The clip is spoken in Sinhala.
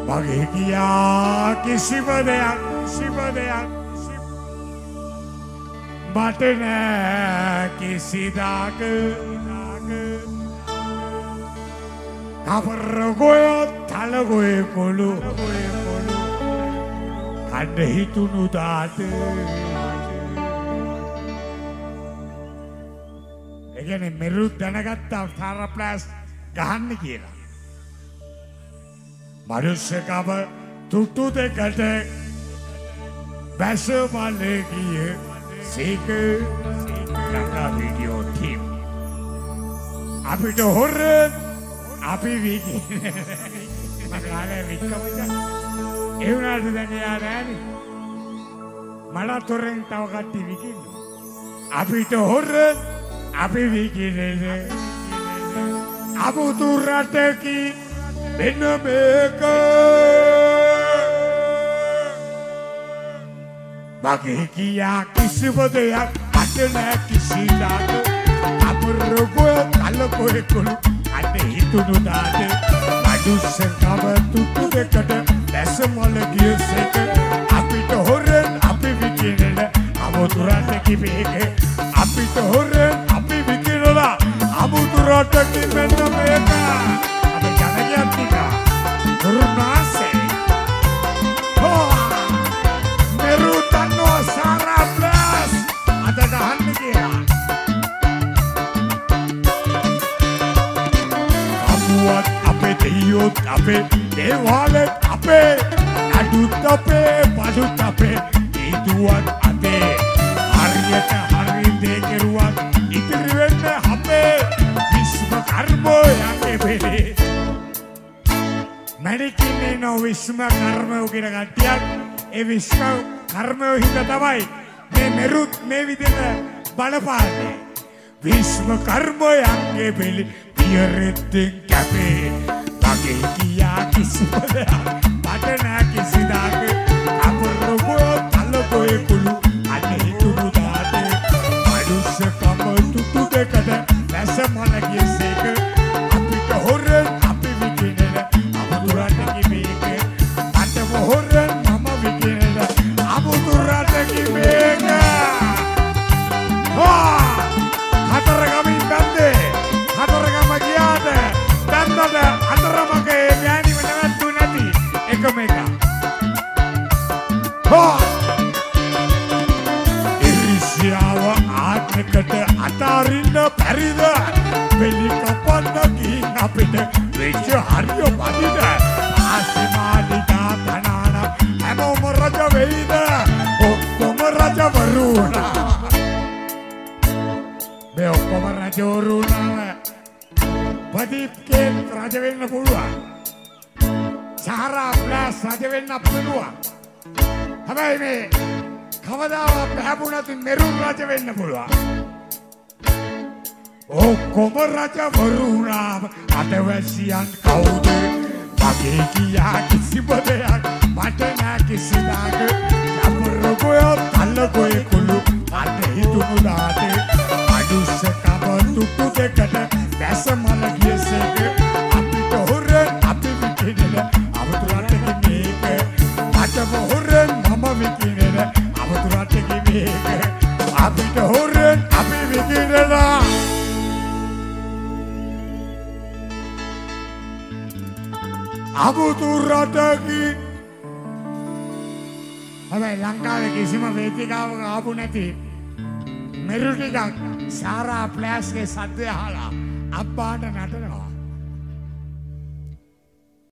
මගේ කියා කිසිම දෙයක් මට නෑ කිසිදාක කවරගොය තලගොය කොළු කඩ හිතුණු දාට එගැන මෙරුත් දැනගත්තා තාරප්ලෑස් ගහන්න කියලා මනුස්සකම තුට්ටු දෙකට බැස මල්ලේ ගිය සීක ලංකා වීඩියෝ ටීම් අපිට හොර අපි වීකි මකාලේ වික්කමද ඒ වුණාට දැන් එයා නෑනේ මලත් හොරෙන් තව කට්ටිය විකින්න අපිට හොර අපි විකිනේ අමුතු රටකි මෙන්න මේක මගේ කියා කිසිම දෙයක් මට නෑ කිසිදාක අපරගොය කලකොය කොළු අද හිතුණු දාට මනුස්සකම තුට්ටු දෙකට දැස මල ගියසෙක අපිට හොරෙන් අපි විකිනෙන අමුතුරටකි මේක අපිට හොරෙන් අපි විකිනලා අමුතුරටකි මෙන්න මේක අපි ජනගියන් ටික කරුණාසේ දෙයියොත් අපේ දේවාලෙත් අපේ අඩුත් අපේ බඩුත් අපේ ඊදුවත් අපේ හරියට හරි දේ කෙරුවත් ඉතිරි වෙන්නේ අපේ විශ්ව කර්මයන්ගේ වෙලේ මැඩිකින්නේ නෝ විශ්ව කර්මය කියන කට්ටියක් ඒ විශ්ව කර්මය හින්දා තමයි මේ මෙරුත් මේ විදිහට බලපාන්නේ විශ්ව කර්මයන්ගේ වෙලේ පියරෙත්ෙන් කැපේ මගේ කියා කිසිම දෙයක් මට නෑ කිසිදාක අපරගොය තලගොය කුළු අද හිතුණු දාට මනුස්සකම තුට්ටු දෙකට දැස මල ගියසේක අපිට හොරෙන් අපි විකිනෙන අමුතුරටකි මේක මටම හොරෙන් මම විකිනෙන අමුතුරටකි මේක හතරගමින් බැන්දේ හතරගම ගියාට බැන්දට අතරමගේ ගෑනිව නැවැත්තු නැති එකම එක ඉරිසියාව ආත්මකට අතාරින්න බැරිද වෙලි කපන්න ගිහින් අපිට වෙච්ච හරිය බදිද ආසිමාලිකා තනාන හැමෝම රජ වෙයිද ඔක්කොම රජවරු වුණා මේ ඔක්කොම රජවරු වුණා ප්‍රදීප්ගේ රජ වෙන්න පුළුවන් සහරා ප්ලස් රජ වෙන්න පුළුවන් හැබැයි මේ කවදාවත් බැහැපුණත් මෙරුන් රජ වෙන්න පුළුවන් ඔක්කොම රජවරු වුණාම අතවැසියන් කවුද මගේ කියා කිසිම දෙයක් මට නෑ කිසිදාක අපරගොය තලගොය කුළු අද හිතුණු දාට මනුස්සකම තුට්ටු දෙකට දැස මල ගියසේක අපිට හොරෙන් අපි විකිනෙන අමුතුරටකි මේක මටම හොරෙන් මම විකිනෙන අමුතුරටකි මේක අපිට හොරෙන් අපි විකිනෙන අමුතුරටකි හැබැයි ලංකාවේ කිසිම වේදිකාවක ආපු නැති මෙරු ටිකක් සාරා ප්ලෑස්ගේ සද්දය අහලා අබ්බාට නටනවා